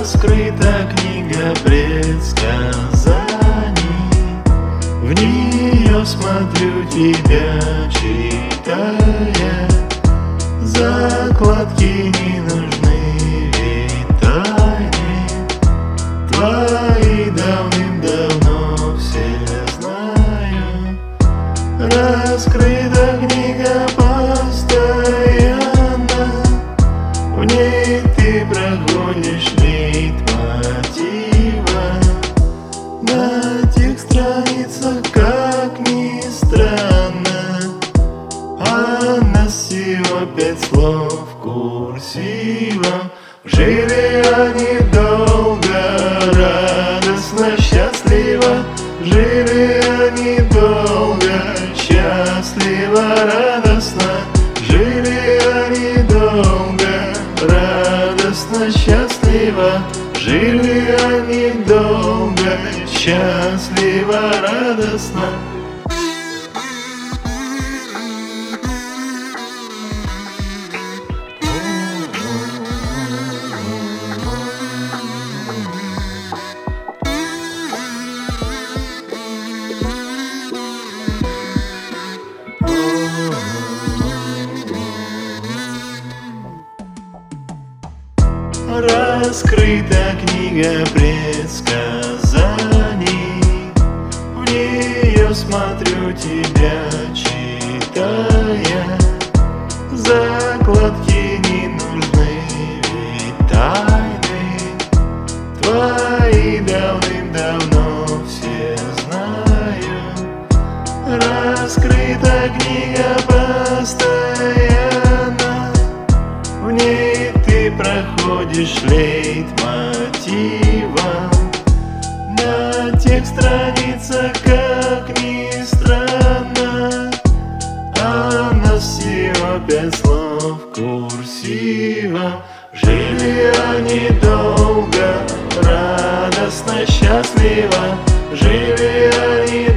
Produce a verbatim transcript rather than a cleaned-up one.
Раскрыта книга предсказаний, в нее смотрю тебя, читая. Закладки не нужны, ведь тайны твои давным-давно все знаю. Раскрыта книга постоянно, в ней ты проходишь лейтмотива. На тех страницах, как ни странно, а нас всего пять слов курсивом. Жили они долго, радостно, счастливо. Жили они долго, счастливо, радостно. Жили они долго, радостно, счастливо. Жили они долго, счастливо, радостно. Раскрыта книга предсказаний, в нее смотрю тебя, читая. Закладки не нужны, ведь тайны твои давным-давно все знаю. Раскрыта книга постоянно, в ней ты проходишь лейтмотивом. На тех страницах, как ни странно, а нас всего пять слов курсивом. Жили они долго, радостно, счастливо. Жили они